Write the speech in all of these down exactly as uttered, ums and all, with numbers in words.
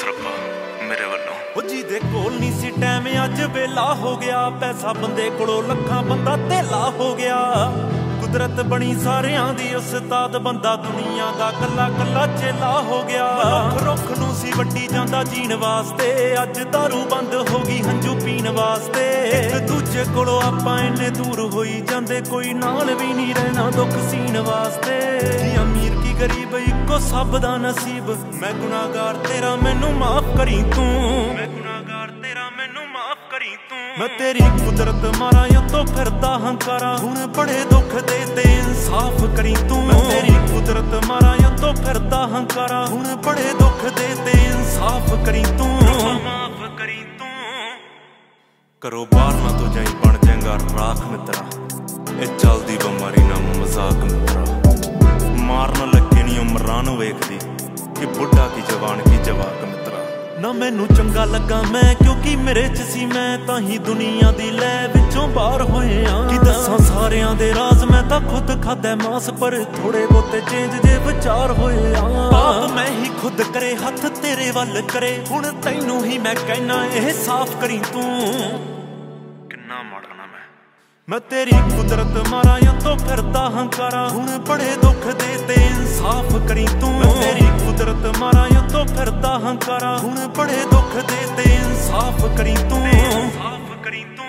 ਬਸ ਰੱਬਾ ਮੇਰੇ ਵੱਲੋਂ। ਉਹ ਜਿਹਦੇ ਕੋਲ ਨਹੀਂ ਸੀ ਟਾਈਮ ਅੱਜ ਵੇਲਾ ਹੋ ਗਿਆ, ਪੈਸਾ ਬੰਦੇ ਕੋਲੋਂ ਲੱਖਾਂ ਬੰਦਾ ਧੇਲਾ ਹੋ ਗਿਆ। ਕੁਦਰਤ ਬਣੀ ਸਾਰਿਆਂ ਦੀ ਉਸਤਾਦ, ਬੰਦਾ ਦੁਨੀਆ ਦਾ ਕੱਲਾ ਕੱਲਾ ਚੇਲਾ ਹੋ ਗਿਆ। ਰੁੱਖ ਰੁੱਖ ਨੂੰ ਸੀ ਵੱਡੀ ਜਾਂਦਾ ਜੀਣ ਵਾਸਤੇ, ਅੱਜ ਦਾਰੂ ਬੰਦ ਹੋ ਗਈ ਹੰਝੂ ਪੀਣ ਵਾਸਤੇ। ਇੱਕ ਦੂਜੇ ਕੋਲੋਂ ਆਪਾਂ ਇੰਨੇ ਦੂਰ ਹੋਈ ਜਾਂਦੇ, ਕੋਈ ਨਾਲ ਵੀ ਨਹੀਂ ਰਹਿਣਾ ਦੁੱਖ ਸੀਣ ਵਾਸਤੇ। ਕੀ ਅਮੀਰ ਕੀ ਗਰੀਬ ਇੱਕੋ ਸਭ ਦਾ ਨਸੀਬ, ਮੈਂ ਗੁਨਾਹਗਾਰ ਤੇਰਾ ਮੈਨੂੰ ਮਾਫ ਕਰੀ ਤੂੰ, ਮੈਂ ਗੁਨਾਹਗਾਰ ਤੇਰਾ ਮੈਨੂੰ ਮਾਫ ਕਰੀ ਤੂੰ। ਮੈਂ ਤੇਰੀ ਕੁਦਰਤ ਮਾਰਾਂ ਉੱਤੋਂ ਫਿਰਦਾ ਹੰਕਾਰਾ, ਹੁਣ ਬੜੇ ਦੁੱਖ ਦੇ ਤੇ ਇਨਸਾਫ ਕਰੀ ਤੂੰ। ਮੈਂ ਤੇਰੀ ਕੁਦਰਤ ਮਾਰਾਂ ਉੱਤੋਂ ਫਿਰਦਾ ਹੰਕਾਰਾ, ਹੁਣ ਬੜੇ ਦੁੱਖ ਦੇ ਤੇ ਇਨਸਾਫ ਕਰੀ ਤੂੰ, ਮਾਫ ਕਰੀ ਤੂੰ। ਕਰੋ ਬਾਹਰ ਨਾ ਤੋ ਜਾਈ ਬਣ ਜਾਏਗਾ ਰਾਖ ਮਿੱਤਰਾ, ਇਹ ਚੱਲਦੀ ਬਿਮਾਰੀ ਨਾ ਮਜ਼ਾਕ ਮਿੱਤਰਾ। ਮਾਰਨ ਲੱਗੇ ਨੀ ਉਮਰਾਂ ਨੂੰ ਵੇਖਦੀ, ਕਿ ਬੁੱਢਾ ਕੀ ਜਵਾਨ ਕੀ ਜਵਾਕ ਮਿੱਤਰਾ। ਨਾ ਮੈਨੂੰ ਚੰਗਾ ਲੱਗਾ ਮੈਂ ਕਿਉਂਕਿ ਮੇਰੇ ਚ ਸੀ ਮੈਂ, ਤਾਂ ਹੀ ਦੁਨੀਆ ਦੀ ਲੈ ਵਿੱਚੋਂ ਬਾਹਰ ਹੋਏ ਆ। ਕੀ ਦੱਸਾਂ ਸਾਰਿਆਂ ਦੇ ਰਾਜ਼, ਮੈਂ ਤਾਂ ਖੁਦ ਖਾਦਾ ਮਾਸ, ਪਰ ਥੋੜੇ ਬਹੁਤੇ ਚੇਂਜ ਜੇ ਵਿਚਾਰ ਹੋਏ ਆ। ਪਾਪ ਮੈਂ ਹੀ ਖੁਦ ਕਰੇ ਹੱਥ ਤੇਰੇ ਵੱਲ ਕਰੇ, ਹੁਣ ਤੈਨੂੰ ਹੀ ਮੈਂ ਕਹਿਣਾ ਇਹ ਸਾਫ਼ ਕਰੀ ਤੂੰ। ਕਿੰਨਾ ਮਾੜਾ ਨਾ ਮੈਂ ਮੈਂ ਤੇਰੀ ਕੁਦਰਤ ਮਾਰਾਂ ਉੱਤੋਂ ਫਿਰਦਾ ਹੰਕਾਰਾ, ਹੁਣ ਬੜੇ ਦੁੱਖ ਦੇ ਤੇ ਇਨਸਾਫ ਕਰੀ ਤੂੰ। ਮੈਂ ਤੇਰੀ ਕੁਦਰਤ ਮਾਰਾਂ ਉੱਤੋਂ ਫਿਰਦਾ ਹੰਕਾਰਾ, ਹੁਣ ਬੜੇ ਦੁੱਖ ਦੇ ਤੇ ਇਨਸਾਫ ਕਰੀ ਤੂੰ, ਇਨਸਾਫ ਕਰੀ ਤੂੰ।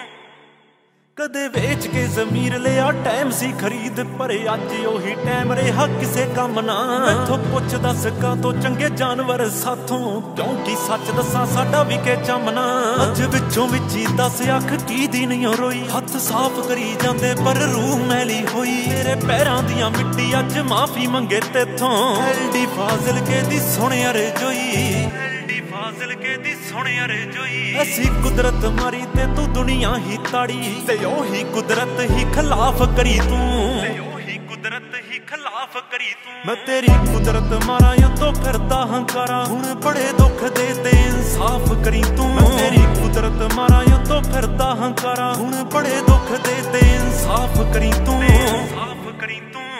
ਕਦੇ ਵੇਚ ਕੇ ਜ਼ਮੀਰ ਲਿਆ ਟਾਈਮ ਸੀ ਖਰੀਦ, ਪਰ ਅੱਜ ਉਹੀ ਟਾਈਮ ਰਿਹਾ ਕਿਸੇ ਕੰਮ ਨਾ। ਮੈਥੋਂ ਪੁੱਛ ਦੱਸ ਕਾ ਤੋਂ ਚੰਗੇ ਜਾਨਵਰ ਸਾਥੋਂ, ਕਿਉਂਕਿ ਸੱਚ ਦੱਸਾਂ ਸਾਡਾ ਵੀ ਕੇ ਚਮਨਾ। ਅੱਜ ਵਿੱਚੋਂ ਵਿੱਚ ਹੀ ਦੱਸ ਅੱਖ ਕੀ ਦੀ ਨਹੀਂ ਰੋਈ, ਹੱਥ ਸਾਫ਼ ਕਰੀ ਜਾਂਦੇ ਪਰ ਰੂਹ ਮੈਲੀ ਹੋਈ। ਤੇਰੇ ਪੈਰਾਂ ਦੀਆਂ ਮਿੱਟੀ ਅੱਜ ਮਾਫੀ ਮੰਗੇ ਤੇਥੋਂ, ਐਲਡੀ ਫਾਜ਼ਿਲਕੇ ਦੀ ਸੁਣ ਅਰਜ਼ੋਈ, ਫਾਜ਼ਿਲ ਕੇ ਦੀ ਸੁਣ ਅਰਜ਼ੋਈ। ਅਸੀਂ ਕੁਦਰਤ ਮਾਰੀ ਤੇ ਤੂੰ ਦੁਨੀਆ ਹੀ ਤਾੜੀ, ਤੇ ਉਹੀ ਕੁਦਰਤ ਹੀ ਖਿਲਾਫ ਕਰੀ ਤੂੰ, ਤੇ ਉਹੀ ਕੁਦਰਤ ਹੀ ਖਿਲਾਫ ਕਰੀ ਤੂੰ। ਮੈਂ ਤੇਰੀ ਕੁਦਰਤ ਮਾਰਾਂ ਉੱਤੋਂ ਫਿਰਦਾ ਹੰਕਾਰਾ, ਹੁਣ ਬੜੇ ਦੁੱਖ ਦੇ ਤੇ ਇਨਸਾਫ ਕਰੀ ਤੂੰ। ਮੈਂ ਤੇਰੀ ਕੁਦਰਤ ਮਾਰਾਂ ਉੱਤੋਂ ਫਿਰਦਾ ਹੰਕਾਰਾ, ਹੁਣ ਬੜੇ ਦੁੱਖ ਦੇ ਤੇ ਇਨਸਾਫ ਕਰੀ ਤੂੰ, ਇਨਸਾਫ ਕਰੀ ਤੂੰ।